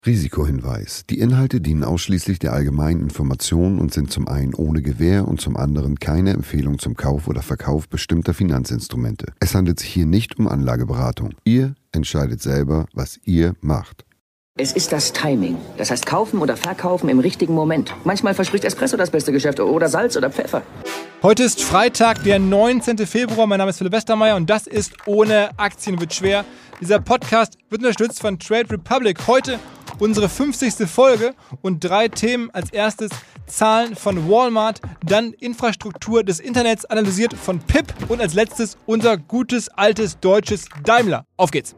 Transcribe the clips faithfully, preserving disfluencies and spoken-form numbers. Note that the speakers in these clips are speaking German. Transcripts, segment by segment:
Risikohinweis. Die Inhalte dienen ausschließlich der allgemeinen Information und sind zum einen ohne Gewähr und zum anderen keine Empfehlung zum Kauf oder Verkauf bestimmter Finanzinstrumente. Es handelt sich hier nicht um Anlageberatung. Ihr entscheidet selber, was ihr macht. Es ist das Timing. Das heißt kaufen oder verkaufen im richtigen Moment. Manchmal verspricht Espresso das beste Geschäft oder Salz oder Pfeffer. Heute ist Freitag, der neunzehnten Februar. Mein Name ist Philipp Westermeier und das ist Ohne Aktien wird schwer. Dieser Podcast wird unterstützt von Trade Republic. Heute unsere fünfzigste Folge und drei Themen. Als erstes Zahlen von Walmart, dann Infrastruktur des Internets analysiert von P I P und als letztes unser gutes, altes, deutsches Daimler. Auf geht's!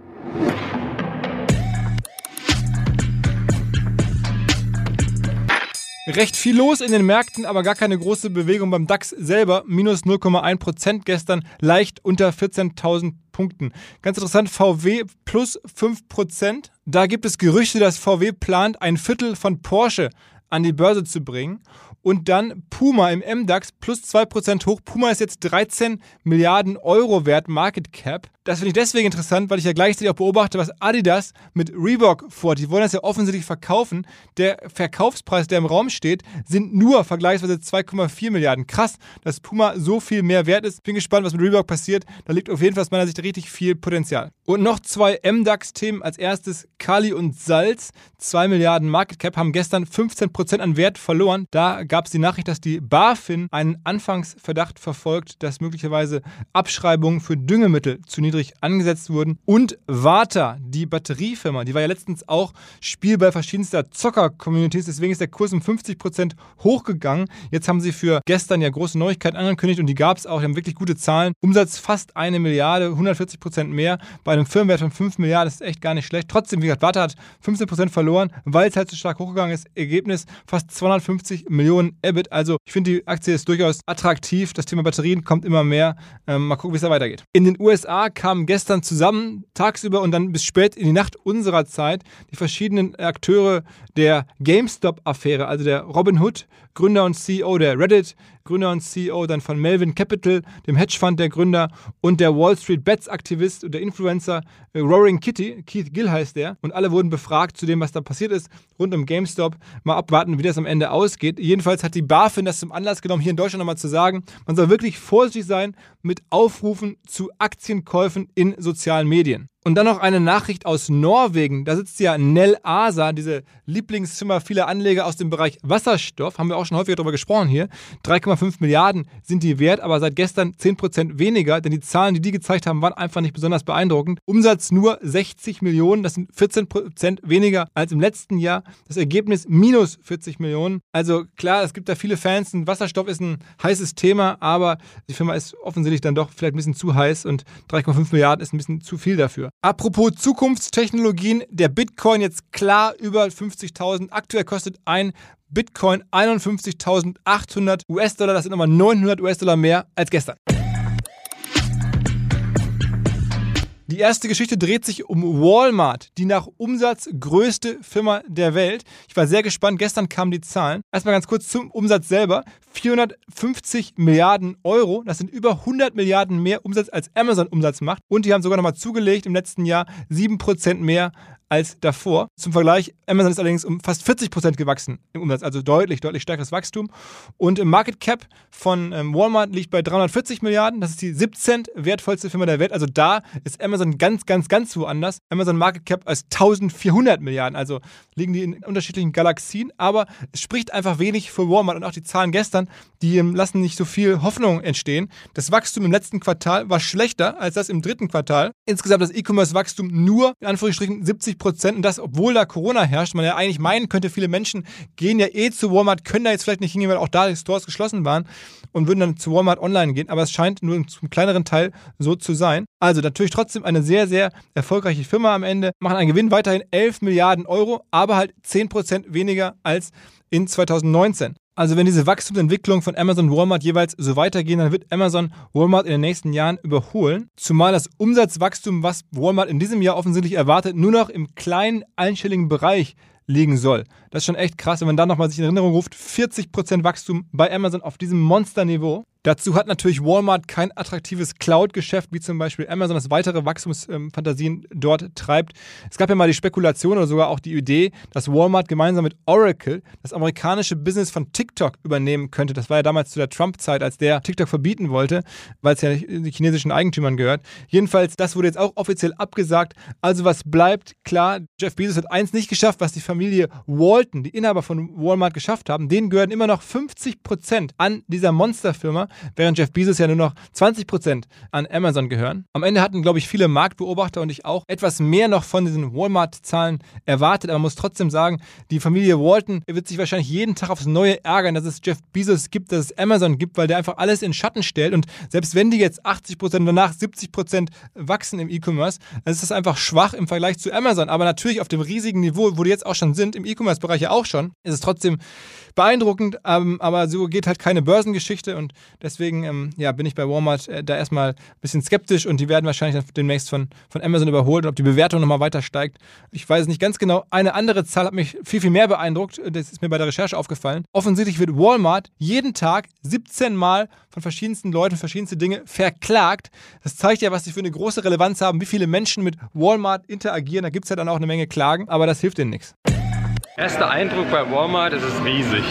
Recht viel los in den Märkten, aber gar keine große Bewegung beim DAX selber. Minus null Komma eins Prozent gestern, leicht unter vierzehntausend Punkten. Ganz interessant, V W plus fünf Prozent. Da gibt es Gerüchte, dass V W plant, ein Viertel von Porsche an die Börse zu bringen. Und dann Puma im M DAX plus zwei Prozent hoch. Puma ist jetzt dreizehn Milliarden Euro wert, Market Cap. Das finde ich deswegen interessant, weil ich ja gleichzeitig auch beobachte, was Adidas mit Reebok vorhat. Die wollen das ja offensichtlich verkaufen. Der Verkaufspreis, der im Raum steht, sind nur vergleichsweise zwei Komma vier Milliarden. Krass, dass Puma so viel mehr wert ist. Bin gespannt, was mit Reebok passiert. Da liegt auf jeden Fall aus meiner Sicht richtig viel Potenzial. Und noch zwei M DAX-Themen. Als erstes Kali und Salz. zwei Milliarden Market Cap haben gestern fünfzehn Prozent an Wert verloren. Da gab es die Nachricht, dass die BaFin einen Anfangsverdacht verfolgt, dass möglicherweise Abschreibungen für Düngemittel zu niedrig angesetzt wurden. Und Varta, die Batteriefirma, die war ja letztens auch Spielball verschiedenster Zocker-Communities, deswegen ist der Kurs um fünfzig Prozent hochgegangen. Jetzt haben sie für gestern ja große Neuigkeiten angekündigt und die gab es auch, die haben wirklich gute Zahlen. Umsatz fast eine Milliarde, hundertvierzig Prozent mehr, bei einem Firmenwert von fünf Milliarden, das ist echt gar nicht schlecht. Trotzdem, wie gesagt, Varta hat fünfzehn Prozent verloren, weil es halt so stark hochgegangen ist. Ergebnis fast zweihundertfünfzig Millionen E B I T, also ich finde, die Aktie ist durchaus attraktiv. Das Thema Batterien kommt immer mehr. Ähm, mal gucken, wie es da weitergeht. In den U S A kamen gestern zusammen, tagsüber und dann bis spät in die Nacht unserer Zeit, die verschiedenen Akteure der GameStop-Affäre, also der Robinhood, Gründer und C E O, der Reddit, Gründer und C E O, dann von Melvin Capital, dem Hedgefund der Gründer und der Wall Street Bets-Aktivist und der Influencer äh, Roaring Kitty, Keith Gill heißt der, und alle wurden befragt zu dem, was da passiert ist, rund um GameStop. Mal abwarten, wie das am Ende ausgeht. Jedenfalls hat die BaFin das zum Anlass genommen, hier in Deutschland nochmal zu sagen, man soll wirklich vorsichtig sein mit Aufrufen zu Aktienkäufen in sozialen Medien. Und dann noch eine Nachricht aus Norwegen. Da sitzt ja Nel Asa, diese Lieblingsfirma vieler Anleger aus dem Bereich Wasserstoff. Haben wir auch schon häufiger darüber gesprochen hier. drei Komma fünf Milliarden sind die wert, aber seit gestern zehn Prozent weniger, denn die Zahlen, die die gezeigt haben, waren einfach nicht besonders beeindruckend. Umsatz nur sechzig Millionen, das sind vierzehn Prozent weniger als im letzten Jahr. Das Ergebnis minus vierzig Millionen. Also klar, es gibt da viele Fans. Wasserstoff ist ein heißes Thema, aber die Firma ist offensichtlich dann doch vielleicht ein bisschen zu heiß und drei Komma fünf Milliarden ist ein bisschen zu viel dafür. Apropos Zukunftstechnologien, der Bitcoin jetzt klar über fünfzigtausend. Aktuell kostet ein Bitcoin einundfünfzigtausendachthundert US-Dollar. Das sind nochmal neunhundert US-Dollar mehr als gestern. Die erste Geschichte dreht sich um Walmart, die nach Umsatz größte Firma der Welt. Ich war sehr gespannt, gestern kamen die Zahlen. Erstmal ganz kurz zum Umsatz selber. vierhundertfünfzig Milliarden Euro, das sind über hundert Milliarden mehr Umsatz als Amazon Umsatz macht. Und die haben sogar nochmal zugelegt im letzten Jahr sieben Prozent mehr als davor. Zum Vergleich, Amazon ist allerdings um fast vierzig Prozent gewachsen im Umsatz, also deutlich, deutlich stärkeres Wachstum. Und im Market Cap von ähm, Walmart liegt bei dreihundertvierzig Milliarden, das ist die siebzehnte wertvollste Firma der Welt, also da ist Amazon ganz, ganz, ganz woanders. Amazon Market Cap als eintausendvierhundert Milliarden, also liegen die in unterschiedlichen Galaxien, aber es spricht einfach wenig für Walmart und auch die Zahlen gestern, die ähm, lassen nicht so viel Hoffnung entstehen. Das Wachstum im letzten Quartal war schlechter als das im dritten Quartal. Insgesamt das E-Commerce-Wachstum nur, in Anführungsstrichen, siebzig Prozent und das, obwohl da Corona herrscht. Man ja eigentlich meinen könnte, viele Menschen gehen ja eh zu Walmart, können da jetzt vielleicht nicht hingehen, weil auch da die Stores geschlossen waren und würden dann zu Walmart online gehen, aber es scheint nur zum kleineren Teil so zu sein. Also natürlich trotzdem eine sehr, sehr erfolgreiche Firma am Ende, machen einen Gewinn weiterhin elf Milliarden Euro, aber halt zehn Prozent weniger als in zweitausendneunzehn. Also wenn diese Wachstumsentwicklung von Amazon und Walmart jeweils so weitergehen, dann wird Amazon Walmart in den nächsten Jahren überholen. Zumal das Umsatzwachstum, was Walmart in diesem Jahr offensichtlich erwartet, nur noch im kleinen einstelligen Bereich liegen soll. Das ist schon echt krass, wenn man dann nochmal sich in Erinnerung ruft, vierzig Prozent Wachstum bei Amazon auf diesem Monsterniveau. Dazu hat natürlich Walmart kein attraktives Cloud-Geschäft, wie zum Beispiel Amazon, das weitere Wachstumsfantasien dort treibt. Es gab ja mal die Spekulation oder sogar auch die Idee, dass Walmart gemeinsam mit Oracle das amerikanische Business von TikTok übernehmen könnte. Das war ja damals zu der Trump-Zeit, als der TikTok verbieten wollte, weil es ja nicht den chinesischen Eigentümern gehört. Jedenfalls, das wurde jetzt auch offiziell abgesagt. Also was bleibt? Klar, Jeff Bezos hat eins nicht geschafft, was die Familie Walton, die Inhaber von Walmart, geschafft haben. Denen gehören immer noch fünfzig Prozent an dieser Monsterfirma, während Jeff Bezos ja nur noch zwanzig Prozent an Amazon gehören. Am Ende hatten, glaube ich, viele Marktbeobachter und ich auch etwas mehr noch von diesen Walmart-Zahlen erwartet, aber man muss trotzdem sagen, die Familie Walton wird sich wahrscheinlich jeden Tag aufs Neue ärgern, dass es Jeff Bezos gibt, dass es Amazon gibt, weil der einfach alles in Schatten stellt und selbst wenn die jetzt achtzig Prozent und danach siebzig Prozent wachsen im E-Commerce, dann ist das einfach schwach im Vergleich zu Amazon, aber natürlich auf dem riesigen Niveau, wo die jetzt auch schon sind, im E-Commerce-Bereich ja auch schon, ist es trotzdem beeindruckend, ähm, aber so geht halt keine Börsengeschichte und deswegen ähm, ja, bin ich bei Walmart äh, da erstmal ein bisschen skeptisch und die werden wahrscheinlich dann demnächst von, von Amazon überholt und ob die Bewertung nochmal weiter steigt. Ich weiß nicht ganz genau. Eine andere Zahl hat mich viel, viel mehr beeindruckt. Das ist mir bei der Recherche aufgefallen. Offensichtlich wird Walmart jeden Tag siebzehn Mal von verschiedensten Leuten verschiedenste Dinge verklagt. Das zeigt ja, was sie für eine große Relevanz haben, wie viele Menschen mit Walmart interagieren. Da gibt es ja dann auch eine Menge Klagen, aber das hilft denen nichts. Erster Eindruck bei Walmart, es ist riesig.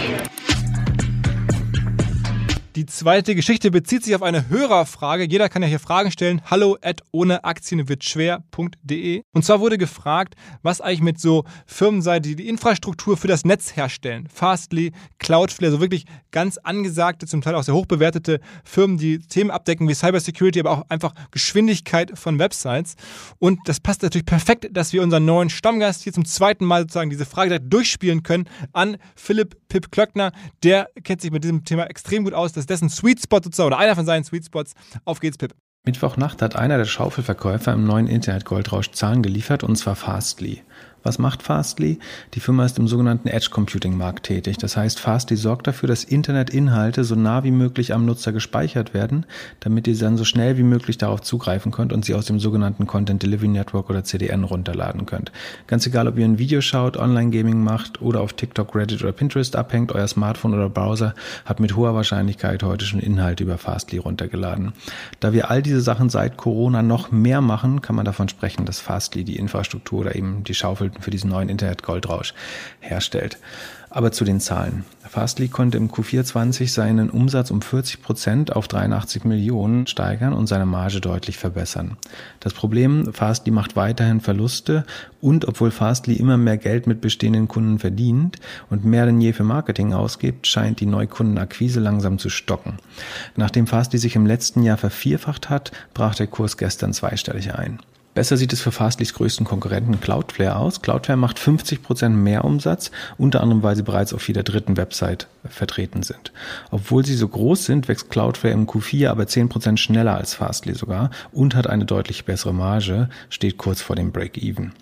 Die zweite Geschichte bezieht sich auf eine Hörerfrage. Jeder kann ja hier Fragen stellen. Hallo at ohneaktienwirdschwer punkt de. Und zwar wurde gefragt, was eigentlich mit so Firmen sei, die die Infrastruktur für das Netz herstellen. Fastly, Cloudflare, so wirklich ganz angesagte, zum Teil auch sehr hochbewertete Firmen, die Themen abdecken wie Cybersecurity, aber auch einfach Geschwindigkeit von Websites. Und das passt natürlich perfekt, dass wir unseren neuen Stammgast hier zum zweiten Mal sozusagen diese Frage direkt durchspielen können an Philipp Pip Klöckner. Der kennt sich mit diesem Thema extrem gut aus. Das ist dessen Sweet Spot sozusagen, oder einer von seinen Sweet Spots. Auf geht's, Pip. Mittwochnacht hat einer der Schaufelverkäufer im neuen Internet-Goldrausch Zahlen geliefert, und zwar Fastly. Was macht Fastly? Die Firma ist im sogenannten Edge-Computing-Markt tätig. Das heißt, Fastly sorgt dafür, dass Internetinhalte so nah wie möglich am Nutzer gespeichert werden, damit ihr dann so schnell wie möglich darauf zugreifen könnt und sie aus dem sogenannten Content Delivery Network oder C D N runterladen könnt. Ganz egal, ob ihr ein Video schaut, Online-Gaming macht oder auf TikTok, Reddit oder Pinterest abhängt, euer Smartphone oder Browser hat mit hoher Wahrscheinlichkeit heute schon Inhalte über Fastly runtergeladen. Da wir all diese Sachen seit Corona noch mehr machen, kann man davon sprechen, dass Fastly die Infrastruktur oder eben die Schaufel für diesen neuen Internet-Goldrausch herstellt. Aber zu den Zahlen. Fastly konnte im Q vier zwanzig seinen Umsatz um vierzig Prozent auf dreiundachtzig Millionen steigern und seine Marge deutlich verbessern. Das Problem, Fastly macht weiterhin Verluste und obwohl Fastly immer mehr Geld mit bestehenden Kunden verdient und mehr denn je für Marketing ausgibt, scheint die Neukundenakquise langsam zu stocken. Nachdem Fastly sich im letzten Jahr vervierfacht hat, brach der Kurs gestern zweistellig ein. Besser sieht es für Fastlys größten Konkurrenten Cloudflare aus. Cloudflare macht fünfzig Prozent mehr Umsatz, unter anderem, weil sie bereits auf jeder dritten Website vertreten sind. Obwohl sie so groß sind, wächst Cloudflare im Q vier aber zehn Prozent schneller als Fastly sogar und hat eine deutlich bessere Marge, steht kurz vor dem Break-Even.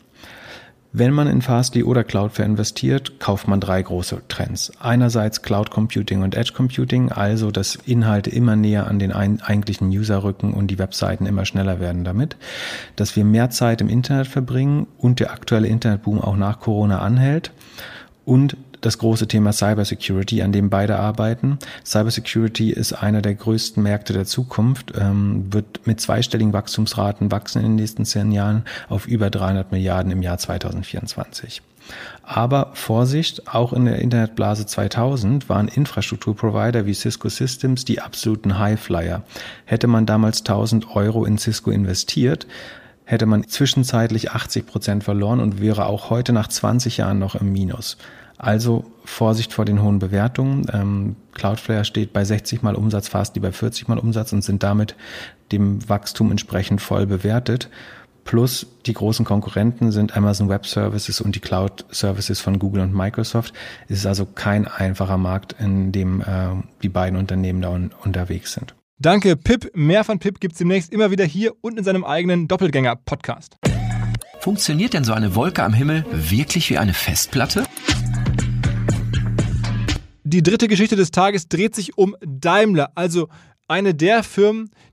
Wenn man in Fastly oder Cloudflare investiert, kauft man drei große Trends. Einerseits Cloud Computing und Edge Computing, also dass Inhalte immer näher an den eigentlichen User rücken und die Webseiten immer schneller werden damit. Dass wir mehr Zeit im Internet verbringen und der aktuelle Internetboom auch nach Corona anhält. Und das große Thema Cybersecurity, an dem beide arbeiten. Cybersecurity ist einer der größten Märkte der Zukunft, ähm, wird mit zweistelligen Wachstumsraten wachsen in den nächsten zehn Jahren auf über dreihundert Milliarden im Jahr zweitausendvierundzwanzig. Aber Vorsicht, auch in der Internetblase zweitausend waren Infrastrukturprovider wie Cisco Systems die absoluten Highflyer. Hätte man damals tausend Euro in Cisco investiert, hätte man zwischenzeitlich achtzig Prozent verloren und wäre auch heute nach zwanzig Jahren noch im Minus. Also Vorsicht vor den hohen Bewertungen. Ähm, Cloudflare steht bei sechzig Mal Umsatz, Fastly bei vierzig Mal Umsatz und sind damit dem Wachstum entsprechend voll bewertet. Plus die großen Konkurrenten sind Amazon Web Services und die Cloud Services von Google und Microsoft. Es ist also kein einfacher Markt, in dem äh, die beiden Unternehmen da un- unterwegs sind. Danke, Pip. Mehr von Pip gibt es demnächst immer wieder hier und in seinem eigenen Doppelgänger-Podcast. Funktioniert denn so eine Wolke am Himmel wirklich wie eine Festplatte? Die dritte Geschichte des Tages dreht sich um Daimler, also eine der Firmen,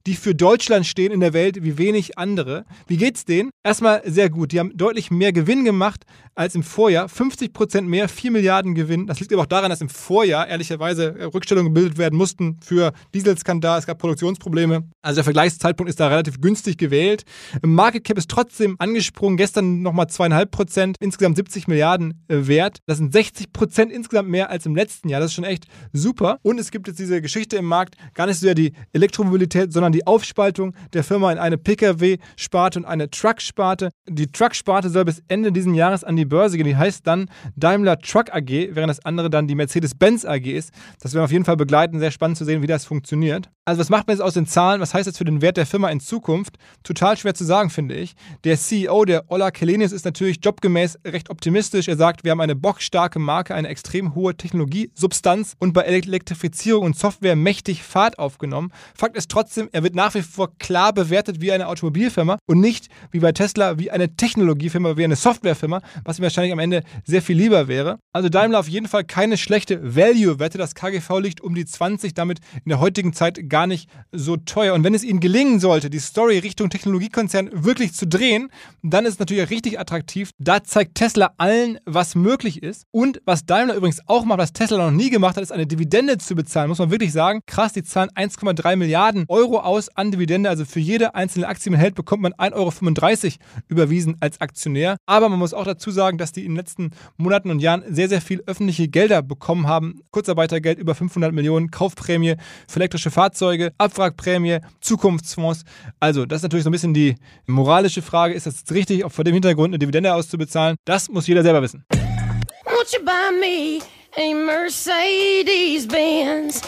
die für Deutschland stehen in der Welt wie wenig andere. Wie geht's denen? Erstmal sehr gut. Die haben deutlich mehr Gewinn gemacht als im Vorjahr. fünfzig Prozent mehr, vier Milliarden Gewinn. Das liegt aber auch daran, dass im Vorjahr ehrlicherweise Rückstellungen gebildet werden mussten für Dieselskandal. Es gab Produktionsprobleme. Also der Vergleichszeitpunkt ist da relativ günstig gewählt. Im Market Cap ist trotzdem angesprungen. Gestern nochmal zweieinhalb Prozent. Insgesamt siebzig Milliarden wert. Das sind sechzig Prozent insgesamt mehr als im letzten Jahr. Das ist schon echt super. Und es gibt jetzt diese Geschichte im Markt, gar nicht so sehr die Elektromobilität, sondern die Aufspaltung der Firma in eine P K W-Sparte und eine Truck-Sparte. Die Truck-Sparte soll bis Ende dieses Jahres an die Börse gehen. Die heißt dann Daimler Truck A G, während das andere dann die Mercedes-Benz A G ist. Das werden wir auf jeden Fall begleiten. Sehr spannend zu sehen, wie das funktioniert. Also was macht man jetzt aus den Zahlen? Was heißt das für den Wert der Firma in Zukunft? Total schwer zu sagen, finde ich. Der C E O, der Ola Källenius, ist natürlich jobgemäß recht optimistisch. Er sagt, wir haben eine bockstarke Marke, eine extrem hohe Technologiesubstanz und bei Elektrifizierung und Software mächtig Fahrt aufgenommen. Fakt ist trotzdem, er wird nach wie vor klar bewertet wie eine Automobilfirma und nicht wie bei Tesla wie eine Technologiefirma, wie eine Softwarefirma, was ihm wahrscheinlich am Ende sehr viel lieber wäre. Also Daimler auf jeden Fall keine schlechte Value-Wette. Das K G V liegt um die zwanzig, damit in der heutigen Zeit gar nicht so teuer. Und wenn es ihnen gelingen sollte, die Story Richtung Technologiekonzern wirklich zu drehen, dann ist es natürlich richtig attraktiv. Da zeigt Tesla allen, was möglich ist. Und was Daimler übrigens auch macht, was Tesla noch nie gemacht hat, ist eine Dividende zu bezahlen. Muss man wirklich sagen, krass, die zahlen eins Komma drei Milliarden Euro aus an Dividende. Also für jede einzelne Aktie, die man hält, bekommt man ein Euro fünfunddreißig überwiesen als Aktionär. Aber man muss auch dazu sagen, dass die in den letzten Monaten und Jahren sehr, sehr viel öffentliche Gelder bekommen haben. Kurzarbeitergeld über fünfhundert Millionen, Kaufprämie für elektrische Fahrzeuge, Abwrackprämie, Zukunftsfonds. Also das ist natürlich so ein bisschen die moralische Frage. Ist das richtig, auch vor dem Hintergrund eine Dividende auszubezahlen? Das muss jeder selber wissen. Won't you buy me a Mercedes-Benz?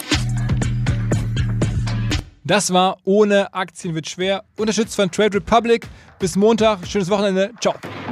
Das war Ohne Aktien wird schwer. Unterstützt von Trade Republic. Bis Montag. Schönes Wochenende. Ciao.